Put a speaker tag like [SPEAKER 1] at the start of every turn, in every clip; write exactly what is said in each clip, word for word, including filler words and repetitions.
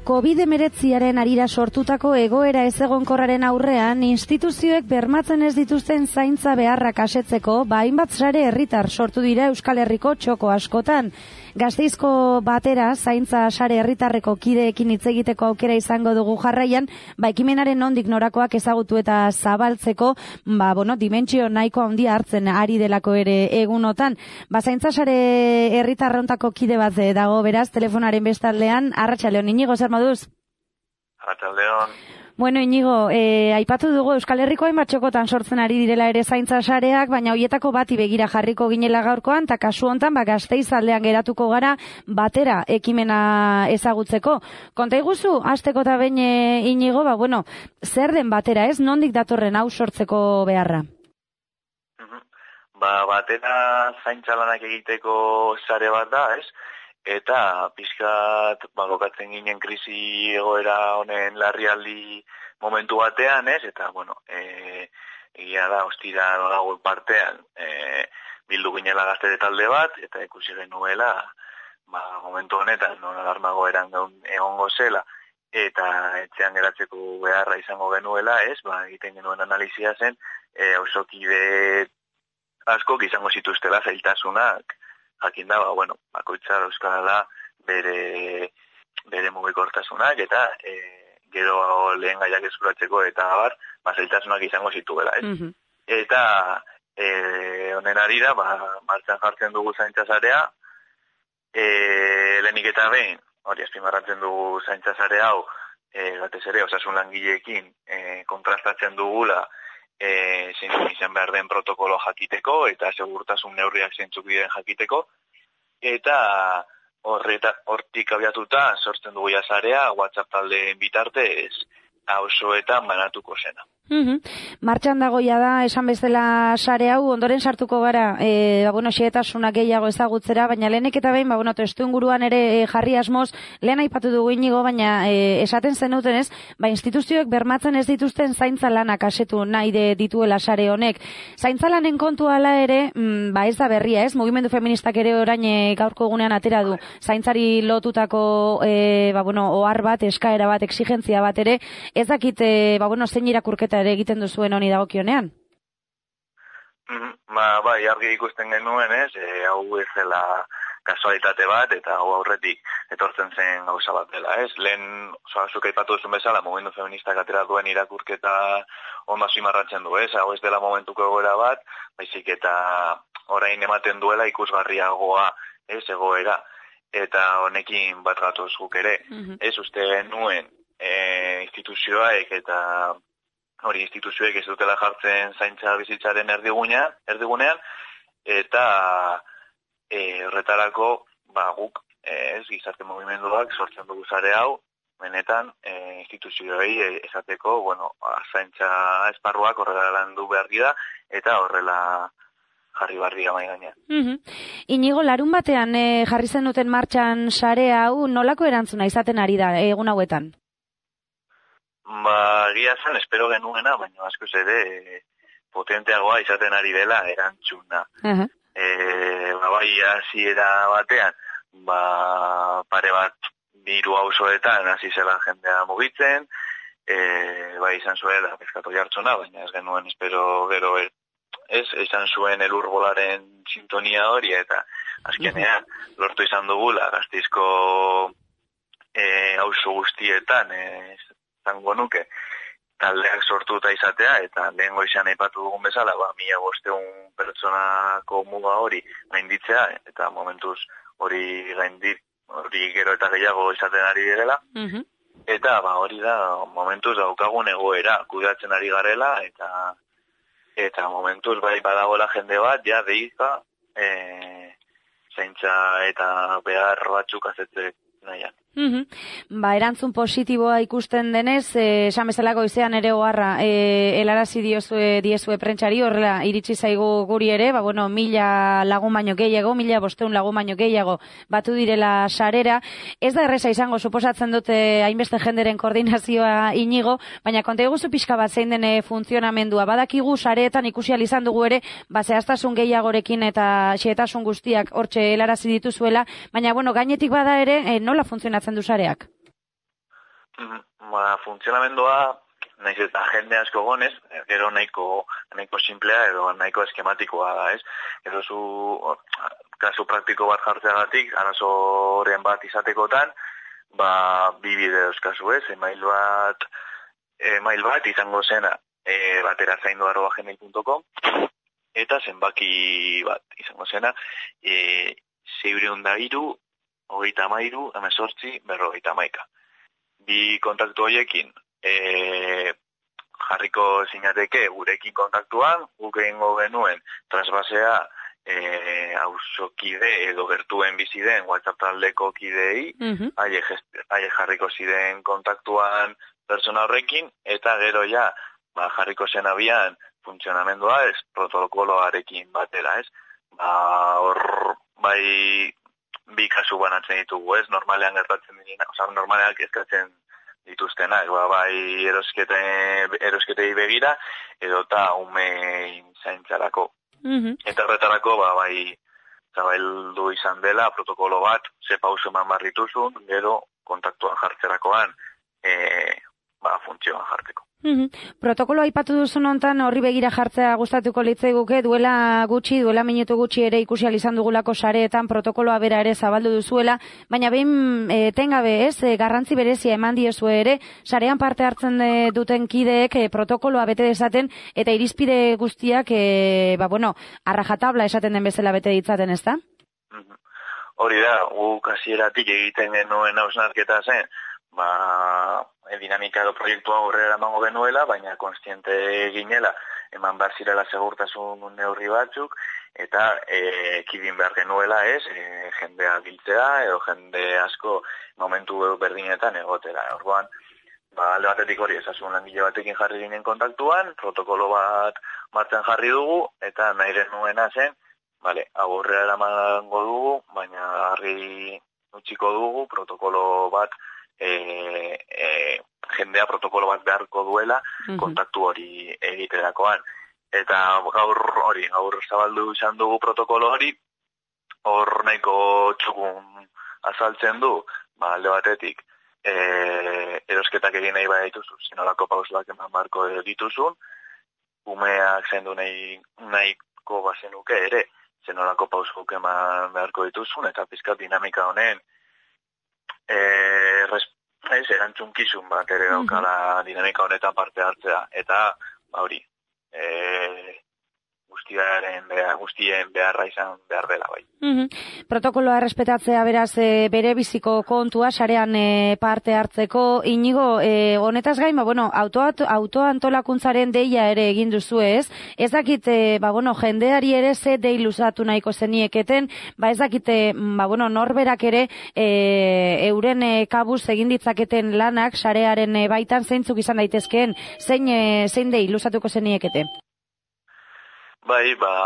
[SPEAKER 1] covid hemeretziaren arira sortutako egoera ezegonkorraren aurrean, instituzioek bermatzen ez dituzten zaintza beharrak asetzeko, ba hainbat sare herritar sortu dira Euskal Herriko txoko askotan. Gasteizko batera zaintza sare herritarreko kideekin hitz egiteko aukera izango dugu jarraian, ba ekimenaren nondik norakoak ezagutu eta zabaltzeko, ba bueno, dimentsio nahiko handia hartzen ari delako ere egunotan. Ba zaintza sare herritarrontako kide bat dago beraz telefonaren bestaldean. Arratsaldeon, Inigo, zer moduz?
[SPEAKER 2] Arratsaldeon.
[SPEAKER 1] Bueno, Inigo, eh, aipatu dugu Euskal Herriko hainbat txokotan sortzen ari direla ere zaintza sareak, baina hoietako bati begira jarriko ginela gaurkoan, eta kasu hontan ba Gasteiz aldean geratuko gara batera ekimena ezagutzeko. Konta iguzu, hasteko eta behin Inigo, ba bueno, zer den batera, ez? Nondik datorren hau sortzeko beharra?
[SPEAKER 2] Ba, batera zaintza lanak egiteko sare bat da, ez? Eta pixkat ba, lokatzen ginen krisi egoera honen larrialdi momentu batean, ez? Eta, bueno, e, egia da, ostira gau partean e, bildu ginela gaztere talde bat, eta ikusi genuela, ba, momentu honetan, non alarmago eran egongo zela, eta etxean geratzeko beharra izango genuela, ez? Ba, egiten genuen analizia zen, e, ausokide askok izango zituztela zailtasunak, jakin da, ba, bueno, bakoitza euskala bere, bere mugikortasunak eta e, gero lehen gaiak eskuratzeko eta abar, ba, zailtasunak izango zituela, ez? Mm-hmm. Eta e, honen arira, ba, martxan jartzen dugu zaintza sarea, e, lehenik eta behin, hori azpimarratzen dugu zaintza sare hau, e, batez ere, osasun langileekin e, kontrastatzen dugula, E, zein izan behar den protokolo jakiteko eta segurtasun neurriak zeintzuk diren jakiteko eta horreta, hortik abiatuta sortzen dugu jasarea WhatsApp taldeen bitartez auzoetan banatuko zena.
[SPEAKER 1] Mm-hmm. Martxan dagoia da, esan bezala sare hau, ondoren sartuko gara, e, ba, bueno, xehetasunak gehiago ezagutzera, baina lehenek eta behin, ba, bueno, testu inguruan ere e, jarri asmoz, lehen aipatu dugu Inigo, baina e, esaten zenuten ez, ba, instituzioek bermatzen ez dituzten zaintza lanak asetu nahi de dituela sare honek. Zaintza lanen kontu ala ere, mm, ba, ez da berria ez, mugimendu feministak ere orain e, gaurko egunean atera du, zaintzari lotutako, e, ba, bueno, ohar bat, eskaera bat, exigentzia bat ere, ez dakit, e, ba, bueno, zein irakurketa ere egiten duzuen honi dagokionean?
[SPEAKER 2] Mm, ba, bai, argi ikusten genuen, ez, e, hau ez dela kasualitate bat, eta hau aurretik etortzen zen gauza bat dela, ez? Lehen, oza, zuk aipatu duzun bezala, mugimendu feministak atera duen irakurketa ondo zimarratzen du, ez? Hau ez dela momentuko egoera bat, baizik eta orain ematen duela ikusgarriagoa, ez, egoera, eta honekin bat gatoz guk ere, mm-hmm. Ez uste genuen e, instituzioaek eta hori instituzioek ez dutela jartzen zaintza bizitzaren erdigunean, erdigunean eta e, horretarako ba, guk ez gizarte mugimenduak sortzen dugu sare hau, benetan e, instituzioei esateko, bueno, zaintza esparruak horrela landu behar dira eta horrela jarri barri gamai gainean.
[SPEAKER 1] Mm-hmm. Inigo, larun batean e, jarri zen duten martxan sare hau, nolako erantzuna izaten ari da egun hauetan?
[SPEAKER 2] Ba, gia zen, espero genuena, baina askoz ere e, potenteagoa izaten ari dela erantzuna. Uh-huh. E, ba, bai, hasiera batean, ba, pare bat biru auzoetan hasi zela jendea mugitzen, e, bai, izan zuela peskatu jartzuna, baina ez genuen espero gero ez, izan zuen elur bolaren sintonia hori, eta azkenean uh-huh. lortu izan dugula Gasteizko e, auzo guztietan, e, zango nuke, taldeak sortuta izatea, eta lehen goizan aipatu dugun bezala, ba, mila bosteun pertsonako muga hori gainditzea, eta momentuz hori gaindit, hori gero eta gehiago izaten ari direla, mm-hmm. eta ba, hori da, momentuz daukagun egoera, kudeatzen ari garela, eta eta momentuz bai badagoela jende bat, ja, deika, e, zaintza eta behar batzuk azetzek nahian.
[SPEAKER 1] Mm-hmm. Ba, erantzun positiboa ikusten denez, eh, esan bezala goizean ere oharra, eh, helarazi diozue, diezue prentxari, horrela iritsi zaigu guri ere, ba, bueno, mila lagun baino gehiago, mila bosteun lagun baino gehiago batu direla sarera. Ez da erreza izango, suposatzen dute hainbeste jenderen koordinazioa Inigo, baina konta eguzu pixka bat zein dene funtzionamendua. Badakigu sareetan ikusi ahal izan dugu ere, ba, zehaztasun gehiagorekin eta xehetasun guztiak hortxe helarazi dituzuela, baina, bueno, gainetik bada ere, eh, nola funtzionatzen du sareak?
[SPEAKER 2] Ba, funtzionamendua, naiz eta jende asko gonez, gero nahiko, nahiko simplea edo nahiko eskematikoa da, ez? Gero zu, kasu praktiko bat jartzeagatik, arazoren bat izatekotan, ba, bi bide euskazu, ez? Email bat, email bat izango zena, e, baterazaindu arroba gmail punto com, eta zenbaki bat izango zena, e, zeureun da iru, hogeita amairu, emezortzi, berrogeita amaika. Bi kontaktu horiekin e, jarriko zinateke gurekin kontaktuan, guk egingo genuen trasbasea e, auzokide edo gertuen bizi den WhatsApp taldeko kidei, mm-hmm. haie jarriko ziren kontaktuan pertsona horrekin, eta gero ja ba, jarriko zen abian funtzionamendua ez protokoloarekin batera, ez? Ba, hor bai bi kasu banatzen ditugu, ez? Normalean gertatzen direna, oza, normalean eskatzen dituztenak, ba, bai eroskete, erosketei begira, edo eta umein zaintzarako. Mm-hmm. Eta horretarako, ba, bai, zabaildu izan dela, protokolo bat, ze pauso eman barrituzun, gero kontaktuan jartzerakoan, e, ba, funtzioan jarteko.
[SPEAKER 1] Mm-hmm. Protokolo aipatu duzun hontan horri begira jartzea gustatuko litzaiguke, duela gutxi, duela minutu gutxi ere ikusi izan dugulako sareetan protokoloa bera ere zabaldu duzuela, baina behin e, tengabe ez, e, garrantzi berezia eman diezue ere, sarean parte hartzen e, duten kideek e, protokoloa bete dezaten, eta irizpide guztiak, e, ba bueno, arrajatabla esaten den bezala bete ditzaten, ezta?
[SPEAKER 2] Mm-hmm. Hori da, guk hasieratik egiten genuen hausnarketa zen, ba, e, dinamika edo proiektua aurrera emango genuela, baina konstiente ginela, eman behar zirela segurtasun neurri batzuk, eta e, ekidin behar genuela ez, e, jendea biltzea, edo jende asko momentu berdinetan egotera. Orduan, ba, alde batetik hori, ezasun langile batekin jarri ginen kontaktuan, protokolo bat martzen jarri dugu, eta nahi genuena zen, vale, aurrera eramango dugu, baina harri utziko dugu, protokolo bat, E, e, jendea protokolo bat beharko duela mm-hmm. kontaktu hori egiterakoan. Eta gaur hori, gaur zabaldu izan dugu protokolo hori, hor nahiko txukun azaltzen du, ba, alde batetik, e, erosketak egin nahi bai dituzu, zenolako pausoak eman barko dituzun, umeak zendu nahi, nahiko bazenuke ere, zenolako pausoak eman beharko dituzun, eta pizkat dinamika honen, E, res, ez, erantzunkizun bat ere daukala mm-hmm. dinamika honetan parte hartzea, eta hori, e, guztiaren, guztien beharra izan behar dela bai.
[SPEAKER 1] Mm-hmm. Protokoloa errespetatzea beraz e, bere biziko kontua, sarean e, parte hartzeko. Inigo, e, honetaz gain, ba, bueno, autoantolakuntzaren deia ere egin duzu ez? Ez dakit, e, ba, bueno, jendeari ere ze dei luzatu nahiko zenieketen, ba, ez dakite, ba, bueno, norberak ere e, euren e, kabuz egin ditzaketen lanak, sarearen e, baitan zeintzuk izan daitezkeen, zein, e, zein dei luzatuko zeniekete?
[SPEAKER 2] Bai, ba,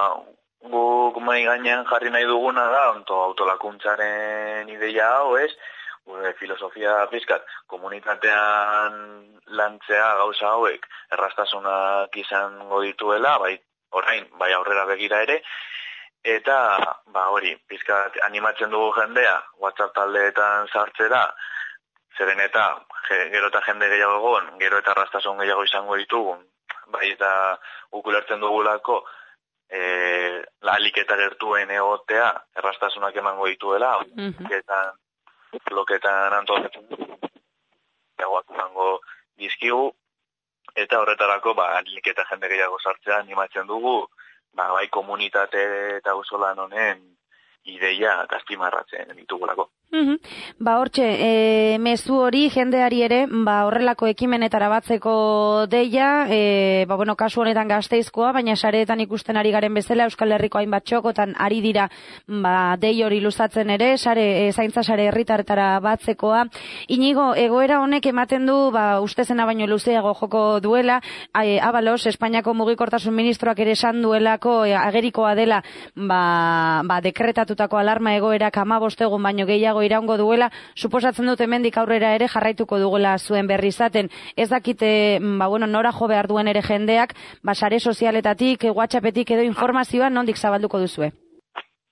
[SPEAKER 2] guk mai gainean jarri nahi duguna da, onto autolakuntzaren ideia hau, ez? Gure filosofia pizkat, komunitatean lantzea gauza hauek, errastasunak izango dituela, bai, orain, bai aurrera begira ere, eta, ba, hori, pizkat animatzen dugu jendea, WhatsApp taldeetan sartzera, zeren eta, gero eta jende gehiago egon, gero eta errastasun gehiago izango ditugun, bai eta ukulertzen dugulako e, lalik eta gertuen egotea errastasunak emango dituela, mm-hmm. loketan, loketan antolatzen egoak emango dizkigu, eta horretarako ba, lalik eta jende gehiago sartzea animatzen dugu, ba, bai komunitate eta auzolan honen ideia gaztimarratzen ditugulako.
[SPEAKER 1] Mm-hmm. Ba, hortxe, e, mezu hori jendeari ere, ba, horrelako ekimenetara batzeko deia, e, ba, bueno, kasu honetan Gasteizkoa, baina sareetan ikusten ari garen bezala, Euskal Herriko hainbat txokotan ari dira, ba, dei hori luzatzen ere, sare, e, zaintza sare herritarretara batzekoa. Inigo, egoera honek ematen du, ba, ustezena baino luzeago joko duela, e, Abalos, Espainiako mugikortasun ministroak ere esan duelako, e, agerikoa dela, ba, ba, dekretatutako alarma egoerak hamabost egun baino gehiago iraungo duela, suposatzen dut hemendik aurrera ere jarraituko dugula zuen berri izaten. Ez dakite, ba, bueno, nora jo behar duen ere jendeak, ba, sare sozialetatik, WhatsAppetik edo informazioa nondik zabalduko duzue?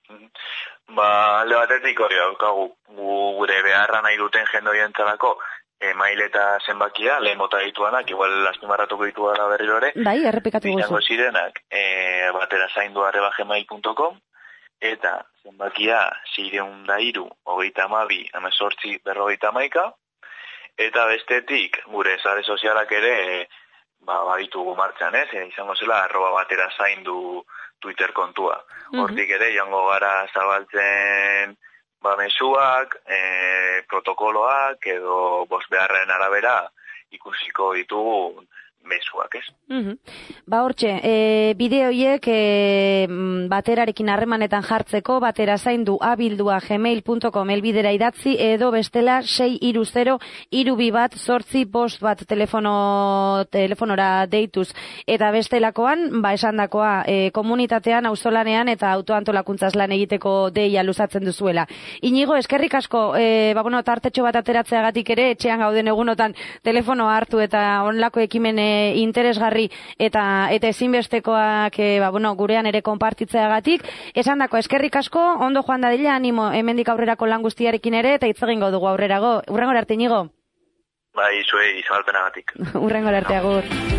[SPEAKER 2] Ba, alde batetik hori daukagu gure beharra nahi duten jende horientzarako email eta zenbakia, lehen bota dituanak, igual azpimarratuko ditu da berriro ere.
[SPEAKER 1] Bai, errepikatu guzu.
[SPEAKER 2] Izango zirenak, e, batera zaindu arreba gmail punto com, eta zenbakia zireun da iru, hogeita amabi, amezortzi, berrogeita amaika, eta bestetik, gure sare sozialak ere, e, ba, baditugu martxan, ez? E, izango zela, arroba batera zaindu Twitter kontua. Hortik ere, joango gara zabaltzen ba, mezuak, e, protokoloak, edo bost beharren arabera ikusiko ditugu mezuak, ez?
[SPEAKER 1] Uh-huh. Ba, hortxe, e, bideoiek e, baterarekin harremanetan jartzeko, batera zaindu abildua gmail punto com elbidera idatzi, edo bestela sei iru zero iru bi bat zortzi bost bat telefono, telefonora deituz. Eta bestelakoan, ba, esandakoa, e, komunitatean, auzolanean eta autoantolakuntzaz lan egiteko deia luzatzen duzuela. Inigo, eskerrik asko, e, ba, bueno, tartetxo bat ateratzeagatik ere, etxean gauden egunotan telefonoa hartu eta onlako ekimene interesgarri eta eta ezinbestekoak e, ba, bueno, gurean ere konpartitzeagatik. Esandako eskerrik asko, ondo joan dadila, animo hemendik aurrerako lan guztiarekin ere, eta hitz egingo dugu aurrerago. Urrengora arte, Inigo.
[SPEAKER 2] Bai, zuei, zabalpenagatik.
[SPEAKER 1] Urrengora arte, agur.